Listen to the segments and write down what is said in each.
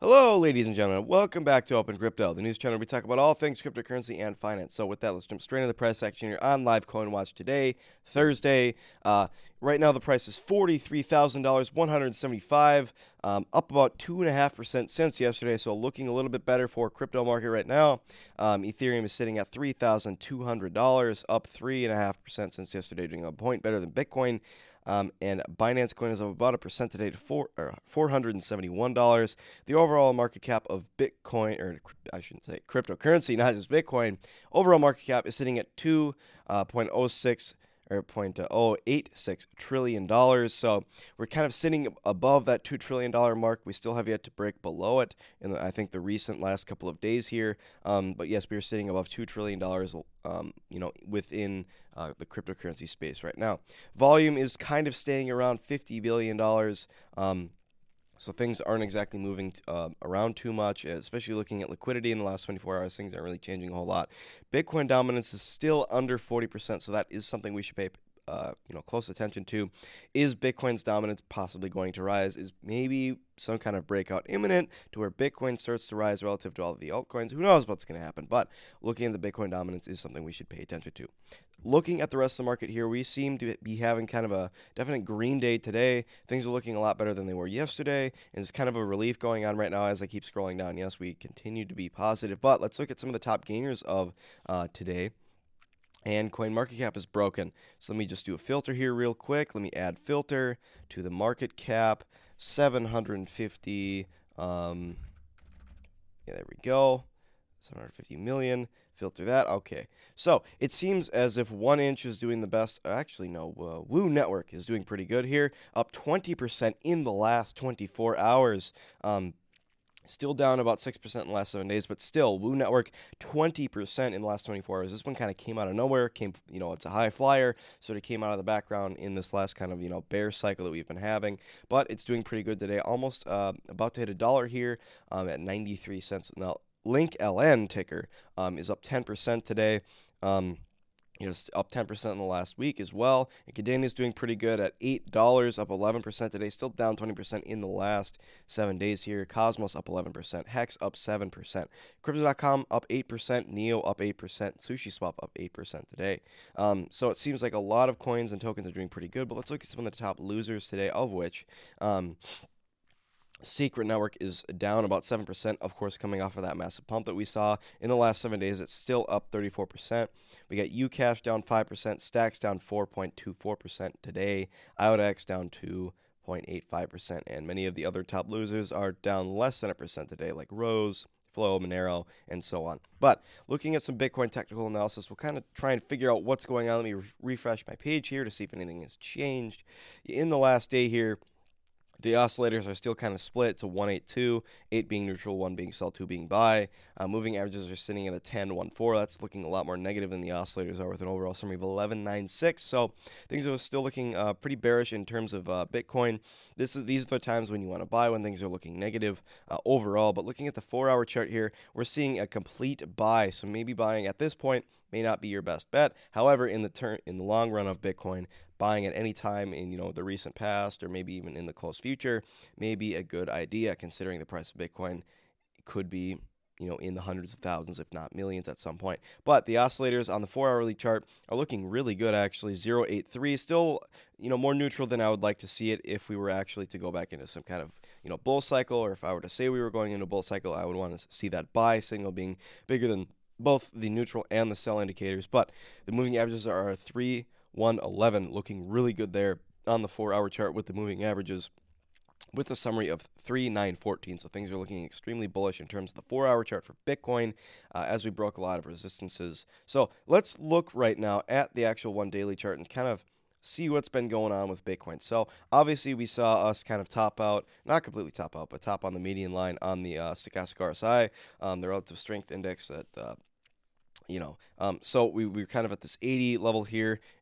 Hello, ladies and gentlemen. Welcome back to Open Crypto, the news channel where we talk about all things cryptocurrency and finance. So with that, let's jump straight into the price action here on Live Coin Watch today, Thursday. Right now, the price is $43,175, up about 2.5% since yesterday, so looking a little bit better for crypto market right now. Ethereum is sitting at $3,200, up 3.5% since yesterday, doing a point better than Bitcoin. And Binance Coin is up about 1% today to $471. The overall market cap of Bitcoin, or I shouldn't say cryptocurrency, not just Bitcoin, overall market cap is sitting at 2.06 or $0.086 trillion. So we're kind of sitting above that $2 trillion mark. We still have yet to break below it in I think the recent last couple of days here. But yes, we are sitting above $2 trillion, within the cryptocurrency space right now. Volume is kind of staying around $50 billion. So things aren't exactly moving around too much, especially looking at liquidity in the last 24 hours. Things aren't really changing a whole lot. Bitcoin dominance is still under 40%, so that is something we should pay close attention to. Is Bitcoin's dominance possibly going to rise? Is maybe some kind of breakout imminent to where Bitcoin starts to rise relative to all of the altcoins? Who knows what's going to happen, but looking at the Bitcoin dominance is something we should pay attention to. Looking at the rest of the market here, we seem to be having kind of a definite green day today. Things are looking a lot better than they were yesterday, and there's kind of a relief going on right now as I keep scrolling down. Yes, we continue to be positive, but let's look at some of the top gainers of today. And CoinMarketCap is broken. So let me just do a filter here real quick. Let me add filter to the market cap, 750. There we go. 750 million. Filter that. Okay. So it seems as if 1inch is doing the best. Actually, no. Woo Network is doing pretty good here. Up 20% in the last 24 hours. Still down about 6% in the last 7 days, but still, Woo Network 20% in the last 24 hours. This one kind of came out of nowhere. It's a high flyer, sort of came out of the background in this last kind of, bear cycle that we've been having. But it's doing pretty good today. Almost about to hit $1 here at 93 cents. Now, Link LN ticker is up 10% today. It's up 10% in the last week as well. And Cadena is doing pretty good at $8, up 11% today. Still down 20% in the last 7 days here. Cosmos up 11%. Hex up 7%. Crypto.com up 8%. Neo up 8%. SushiSwap up 8% today. So it seems like a lot of coins and tokens are doing pretty good. But let's look at some of the top losers today, of which Secret Network is down about 7%, of course, coming off of that massive pump that we saw. In the last 7 days, it's still up 34%. We got Ucash down 5%, Stacks down 4.24% today, IODX down 2.85%, and many of the other top losers are down less than 1% today, like Rose, Flow, Monero, and so on. But looking at some Bitcoin technical analysis, we'll kind of try and figure out what's going on. Let me refresh my page here to see if anything has changed. In the last day here, the oscillators are still kind of split. It's a 182, 8 being neutral, 1 being sell, 2 being buy. Moving averages are sitting at a 10.14. That's looking a lot more negative than the oscillators are with an overall summary of 11.96. So things are still looking pretty bearish in terms of Bitcoin. These are the times when you want to buy, when things are looking negative overall. But looking at the 4-hour chart here, we're seeing a complete buy. So maybe buying at this point may not be your best bet. However, in the long run of Bitcoin, buying at any time in the recent past or maybe even in the close future may be a good idea, considering the price of Bitcoin could be in the hundreds of thousands, if not millions at some point. But the oscillators on the 4-hourly chart are looking really good, actually. 0.83, still more neutral than I would like to see it if we were actually to go back into some kind of bull cycle, or if I were to say we were going into a bull cycle, I would want to see that buy signal being bigger than both the neutral and the sell indicators. But the moving averages are 3.111, looking really good there on the 4-hour chart with the moving averages, with a summary of 3.914. So things are looking extremely bullish in terms of the 4-hour chart for Bitcoin as we broke a lot of resistances. So let's look right now at the actual 1 daily chart and kind of see what's been going on with Bitcoin. So obviously we saw us kind of top out, not completely top out, but top on the median line on the stochastic RSI, the relative strength index that so we were kind of at this 80 level here,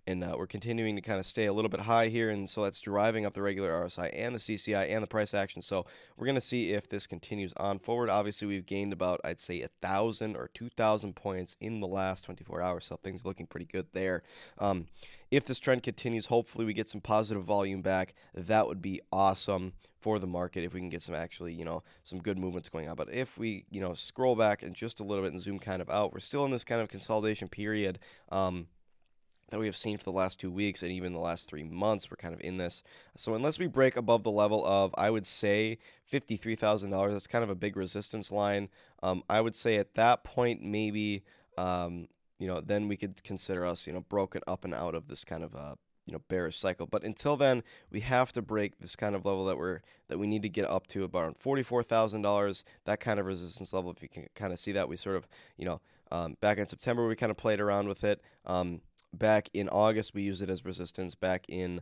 and we're continuing to kind of stay a little bit high here, and so that's driving up the regular RSI and the CCI and the price action. So we're going to see if this continues on forward. Obviously, we've gained about, I'd say, 1,000 or 2,000 points in the last 24 hours, so things are looking pretty good there. If this trend continues, hopefully we get some positive volume back. That would be awesome for the market if we can get some actually, some good movements going on. But if we, scroll back and just a little bit and zoom kind of out, we're still in this kind of consolidation period that we have seen for the last 2 weeks and even the last 3 months. We're kind of in this. So unless we break above the level of, I would say, $53,000, that's kind of a big resistance line. I would say at that point, maybe, then we could consider us, broken up and out of this kind of bearish cycle. But until then, we have to break this kind of level that we need to get up to about $44,000. That kind of resistance level. If you can kind of see that, we sort of, back in September we kind of played around with it. Back in August we used it as resistance. Back in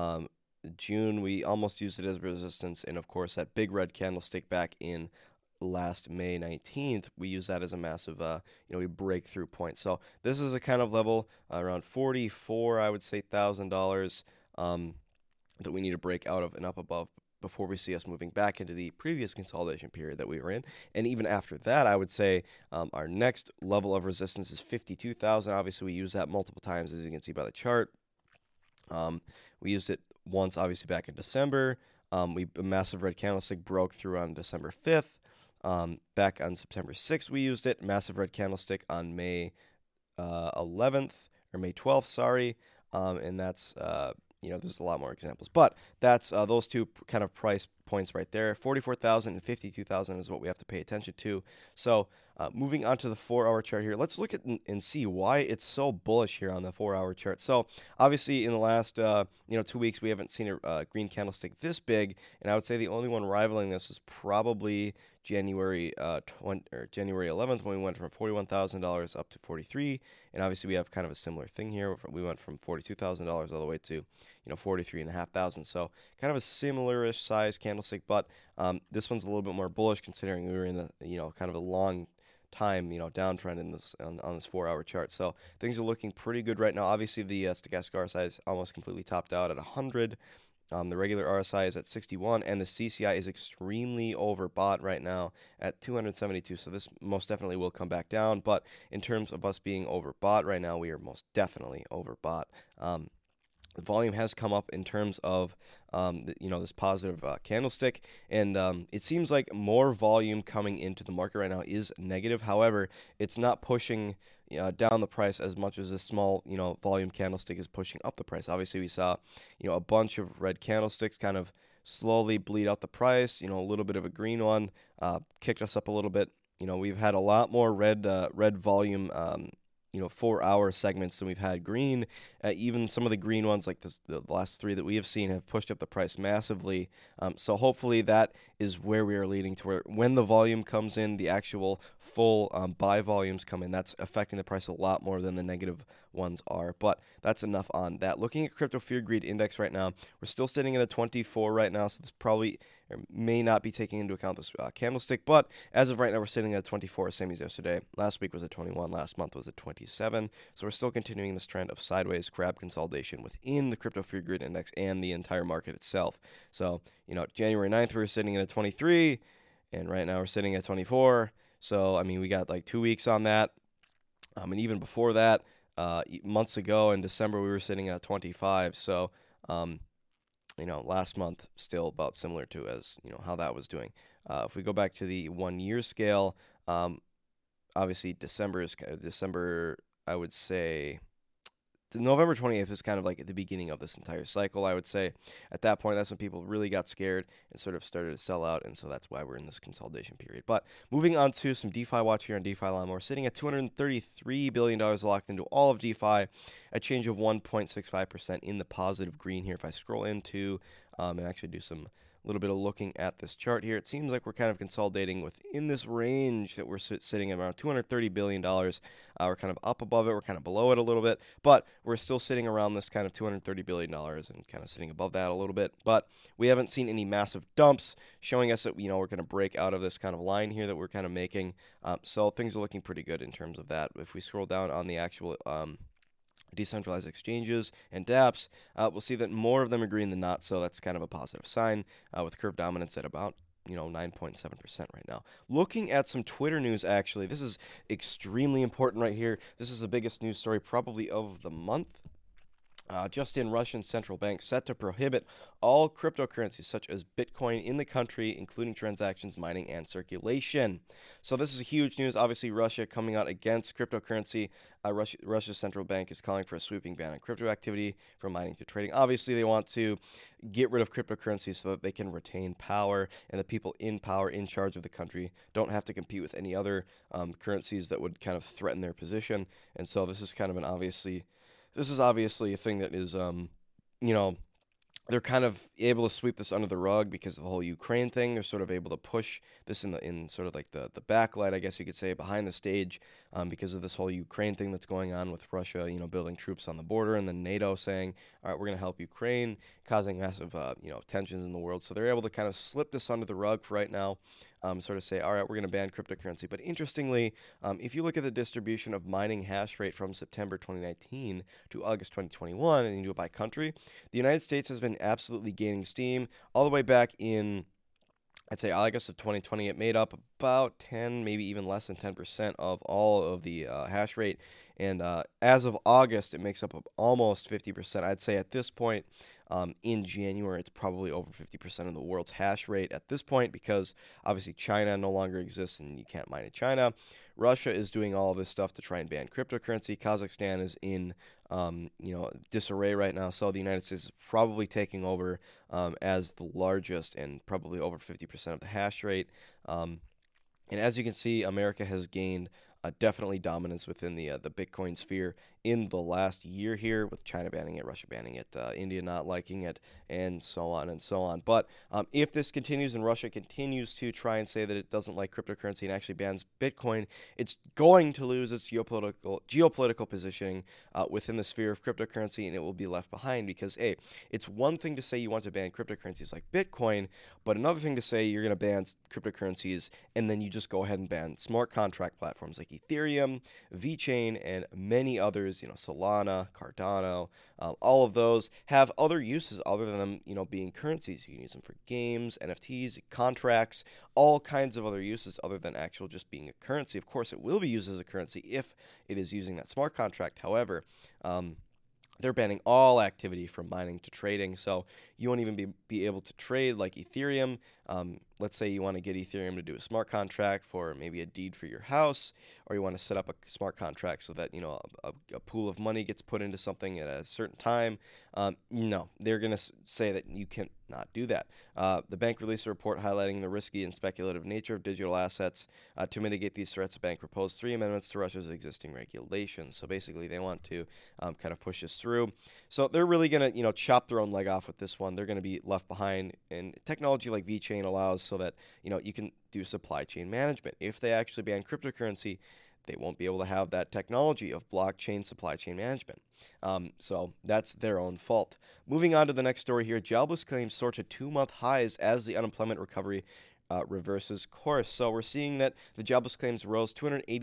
June we almost used it as resistance, and of course that big red candlestick back in last May 19th, we use that as a massive, we breakthrough point. So this is a kind of level around $44, I would say, $1,000 that we need to break out of and up above before we see us moving back into the previous consolidation period that we were in. And even after that, I would say our next level of resistance is 52,000. Obviously, we use that multiple times, as you can see by the chart. We used it once, obviously, back in December. A massive red candlestick broke through on December 5th. Back on September 6th, we used it. Massive red candlestick on May 11th, or May 12th, sorry. And that's, there's a lot more examples. But that's those two kind of price points right there. 44,000 and 52,000 is what we have to pay attention to. So moving on to the 4-hour chart here, let's look at and see why it's so bullish here on the 4-hour chart. So obviously in the last 2 weeks we haven't seen a green candlestick this big, and I would say the only one rivaling this is probably January 11th, when we went from $41,000 up to 43, and obviously we have kind of a similar thing here. We went from $42,000 all the way to 43,500. So kind of a similar-ish size candlestick, but this one's a little bit more bullish considering we were in the kind of a long time downtrend in this on this 4-hour chart. So things are looking pretty good right now. Obviously the stochastic RSI is almost completely topped out at 100. The regular RSI is at 61, and the CCI is extremely overbought right now at 272. So this most definitely will come back down. But in terms of us being overbought right now, we are most definitely overbought. The volume has come up in terms of this positive candlestick, and it seems like more volume coming into the market right now is negative. However, it's not pushing down the price as much as this small volume candlestick is pushing up the price. Obviously, we saw a bunch of red candlesticks kind of slowly bleed out the price. A little bit of a green one kicked us up a little bit. We've had a lot more red volume 4-hour segments than we've had green. Even some of the green ones, like the last 3 that we have seen, have pushed up the price massively. So hopefully that is where we are leading to, where when the volume comes in, the actual full buy volumes come in. That's affecting the price a lot more than the negative ones are. But that's enough on that. Looking at Crypto Fear Greed Index right now, we're still sitting at a 24 right now, so this probably may not be taking into account this candlestick, but as of right now, we're sitting at 24, same as yesterday. Last week was at 21, last month was at 27, so we're still continuing this trend of sideways crab consolidation within the Crypto Fear Grid Index and the entire market itself. So, January 9th, we were sitting at 23, and right now we're sitting at 24, so, I mean, we got like 2 weeks on that, and even before that, months ago in December, we were sitting at 25, so, last month still about similar to as how that was doing. If we go back to the 1-year scale, obviously December, I would say November 28th is kind of like at the beginning of this entire cycle. I would say at that point, that's when people really got scared and sort of started to sell out, and so that's why we're in this consolidation period. But moving on to some DeFi watch here on DeFi Llama, we're sitting at $233 billion locked into all of DeFi, a change of 1.65% in the positive green here. If I scroll into and actually do some little bit of looking at this chart here, it seems like we're kind of consolidating within this range that we're sitting at around $230 billion. We're kind of up above it, we're kind of below it a little bit, but we're still sitting around this kind of $230 billion and kind of sitting above that a little bit. But we haven't seen any massive dumps showing us that we're going to break out of this kind of line here that we're kind of making. So things are looking pretty good in terms of that. If we scroll down on the actual decentralized exchanges and dApps, we'll see that more of them are green than not, so that's kind of a positive sign, with curve dominance at about 9.7% right now. Looking at some Twitter news, actually, this is extremely important right here. This is the biggest news story probably of the month. Just in, Russian central bank set to prohibit all cryptocurrencies such as Bitcoin in the country, including transactions, mining, and circulation. So this is huge news. Obviously, Russia coming out against cryptocurrency. Russia's central bank is calling for a sweeping ban on crypto activity from mining to trading. Obviously, they want to get rid of cryptocurrency so that they can retain power, and the people in power, in charge of the country, don't have to compete with any other currencies that would kind of threaten their position. And so this is kind of obviously a thing that is, they're kind of able to sweep this under the rug because of the whole Ukraine thing. They're sort of able to push this in sort of like the backlight, I guess you could say, behind the stage, because of this whole Ukraine thing that's going on with Russia, building troops on the border, and then NATO saying, all right, we're going to help Ukraine, causing massive, tensions in the world. So they're able to kind of slip this under the rug for right now, sort of say, all right, we're going to ban cryptocurrency. But interestingly, if you look at the distribution of mining hash rate from September 2019 to August 2021, and you do it by country, the United States has been absolutely gaining steam all the way back in, I'd say, August of 2020. It made up about 10, maybe even less than 10% of all of the hash rate. And as of August, it makes up almost 50%. I'd say at this point, in January, it's probably over 50% of the world's hash rate at this point, because obviously China no longer exists and you can't mine in China. Russia is doing all of this stuff to try and ban cryptocurrency. Kazakhstan is in disarray right now. So the United States is probably taking over as the largest and probably over 50% of the hash rate. And as you can see, America has gained definitely dominance within the Bitcoin sphere in the last year here, with China banning it, Russia banning it, India not liking it, and so on and so on. But if this continues and Russia continues to try and say that it doesn't like cryptocurrency and actually bans Bitcoin, it's going to lose its geopolitical positioning within the sphere of cryptocurrency, and it will be left behind. Because, hey, it's one thing to say you want to ban cryptocurrencies like Bitcoin, but another thing to say you're going to ban cryptocurrencies and then you just go ahead and ban smart contract platforms like Ethereum, VeChain, and many others. Solana, Cardano, all of those have other uses other than them, being currencies. You can use them for games, NFTs, contracts, all kinds of other uses other than actual just being a currency. Of course, it will be used as a currency if it is using that smart contract. However, they're banning all activity from mining to trading, so you won't even be able to trade like Ethereum. Let's say you want to get Ethereum to do a smart contract for maybe a deed for your house, or you want to set up a smart contract so that a pool of money gets put into something at a certain time. No, they're going to say that you can't not do that. The bank released a report highlighting the risky and speculative nature of digital assets. To mitigate these threats, the bank proposed 3 amendments to Russia's existing regulations. So basically, they want to kind of push this through. So they're really going to chop their own leg off with this one. They're going to be left behind. And technology like VeChain allows so that you can do supply chain management. If they actually ban cryptocurrency, they won't be able to have that technology of blockchain supply chain management. So that's their own fault. Moving on to the next story here, jobless claims soar to 2-month highs as the unemployment recovery reverses course. So we're seeing that the jobless claims rose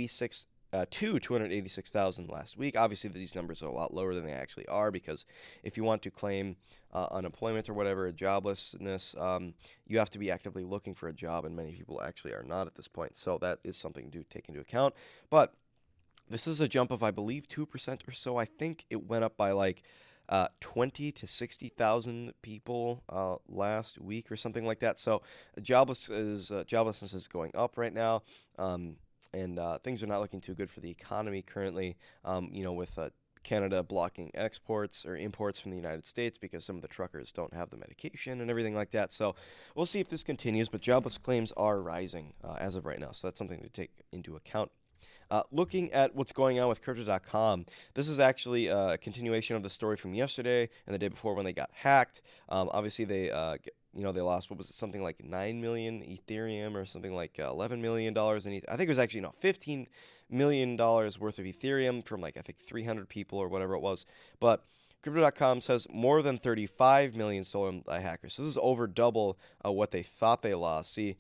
286,000 last week. Obviously, these numbers are a lot lower than they actually are, because if you want to claim unemployment or whatever, joblessness, you have to be actively looking for a job, and many people actually are not at this point. So that is something to take into account. But this is a jump of, I believe, 2% or so. I think it went up by like 20 to 60,000 people last week or something like that. So joblessness is going up right now. And things are not looking too good for the economy currently, with Canada blocking exports or imports from the United States because some of the truckers don't have the medication and everything like that. So we'll see if this continues, but jobless claims are rising as of right now. So that's something to take into account. Looking at what's going on with Crypto.com, this is actually a continuation of the story from yesterday and the day before when they got hacked. Obviously, they lost, what was it, something like 9 million Ethereum or something like $11 million. I think it was actually, $15 million worth of Ethereum from I think 300 people or whatever it was. But Crypto.com says more than 35 million stolen by hackers. So this is over double what they thought they lost. See,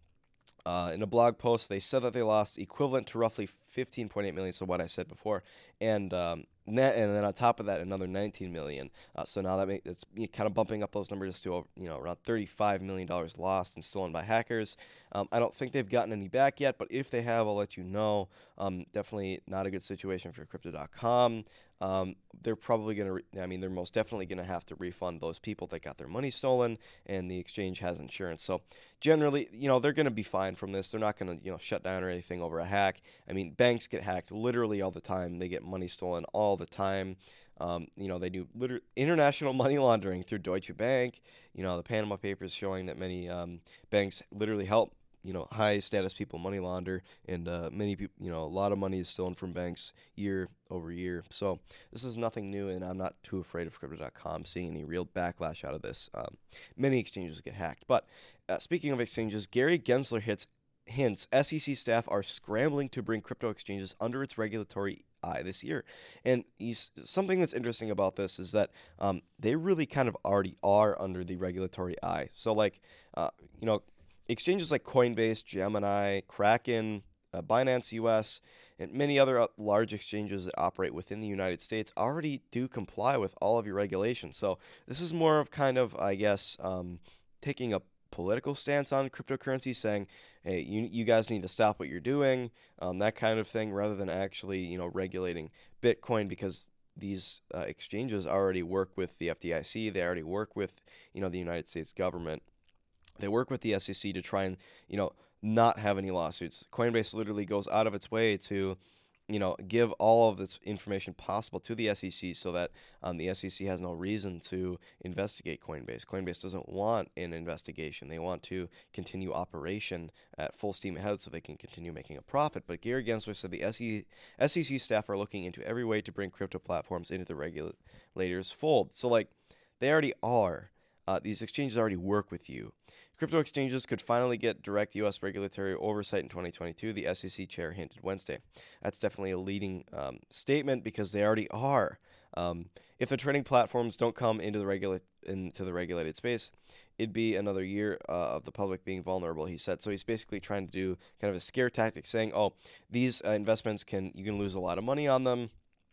in a blog post, they said that they lost equivalent to roughly 15.8 million, so what I said before, and then on top of that, another 19 million. So now it's kind of bumping up those numbers to around $35 million lost and stolen by hackers. I don't think they've gotten any back yet, but if they have, I'll let you know. Definitely not a good situation for Crypto.com. They're probably going to, they're most definitely going to have to refund those people that got their money stolen, and the exchange has insurance. So generally, they're going to be fine from this. They're not going to, shut down or anything over a hack. Banks get hacked literally all the time. They get money stolen all the time. They do international money laundering through Deutsche Bank. The Panama Papers showing that many banks literally help high status people money launder, and many people, a lot of money is stolen from banks year over year. So this is nothing new, and I'm not too afraid of Crypto.com seeing any real backlash out of this. Many exchanges get hacked. But speaking of exchanges, Gary Gensler hints SEC staff are scrambling to bring crypto exchanges under its regulatory eye this year. And something that's interesting about this is that they really kind of already are under the regulatory eye. So exchanges like Coinbase, Gemini, Kraken, Binance US, and many other large exchanges that operate within the United States already do comply with all of your regulations. So this is more of kind of, I guess, taking a political stance on cryptocurrency, saying, hey, you guys need to stop what you're doing, that kind of thing, rather than actually, regulating Bitcoin, because these exchanges already work with the FDIC. They already work with, the United States government. They work with the SEC to try and, not have any lawsuits. Coinbase literally goes out of its way to, give all of this information possible to the SEC, so that the SEC has no reason to investigate Coinbase. Coinbase doesn't want an investigation. They want to continue operation at full steam ahead so they can continue making a profit. But Gary Gensler said the SEC staff are looking into every way to bring crypto platforms into the regulators' fold. So, they already are. These exchanges already work with you. Crypto exchanges could finally get direct U.S. regulatory oversight in 2022, the SEC chair hinted Wednesday. That's definitely a leading statement, because they already are. If the trading platforms don't come into the regulated space, it'd be another year of the public being vulnerable, he said. So he's basically trying to do kind of a scare tactic, saying, oh, these investments you can lose a lot of money on them.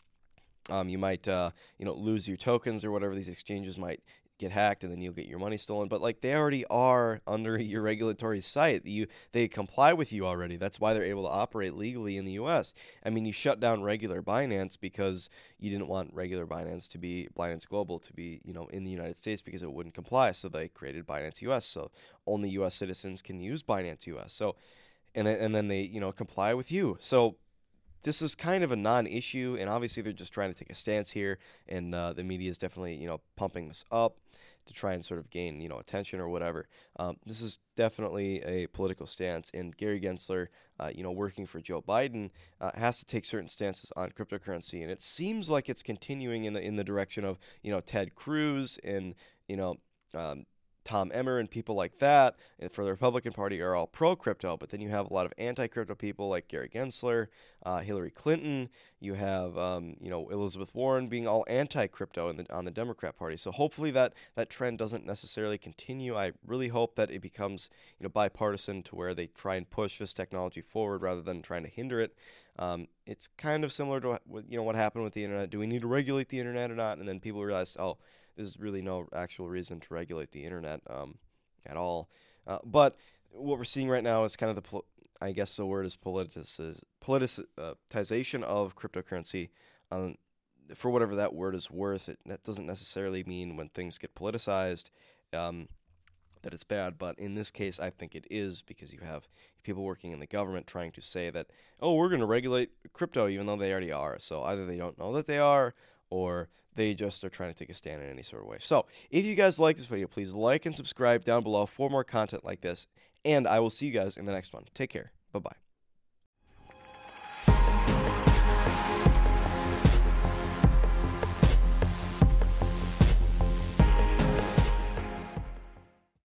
You might lose your tokens or whatever. These exchanges might get hacked, and then you'll get your money stolen. But they already are under your regulatory site. They comply with you already. That's why they're able to operate legally in the U.S. You shut down regular Binance because you didn't want regular Binance Global to be in the United States, because it wouldn't comply. So they created Binance US, so only U.S. citizens can use Binance US. So and then they comply with you. So this is kind of a non-issue, and obviously they're just trying to take a stance here, and the media is definitely pumping this up to try and sort of gain attention or whatever. This is definitely a political stance, and Gary Gensler, working for Joe Biden, has to take certain stances on cryptocurrency, and it seems like it's continuing in the direction of Ted Cruz and Tom Emmer and people like that, and for the Republican Party, are all pro-crypto, but then you have a lot of anti-crypto people like Gary Gensler, Hillary Clinton. You have, Elizabeth Warren being all anti-crypto on the Democrat Party. So hopefully that trend doesn't necessarily continue. I really hope that it becomes, bipartisan, to where they try and push this technology forward rather than trying to hinder it. It's kind of similar to what happened with the internet. Do we need to regulate the internet or not? And then people realized, oh, there's really no actual reason to regulate the internet at all. But what we're seeing right now is kind of I guess the word is politicization of cryptocurrency. For whatever that word is worth, that doesn't necessarily mean when things get politicized that it's bad. But in this case, I think it is, because you have people working in the government trying to say that, oh, we're going to regulate crypto, even though they already are. So either they don't know that they are, or they just are trying to take a stand in any sort of way. So if you guys like this video, please like and subscribe down below for more content like this, and I will see you guys in the next one. Take care. Bye-bye.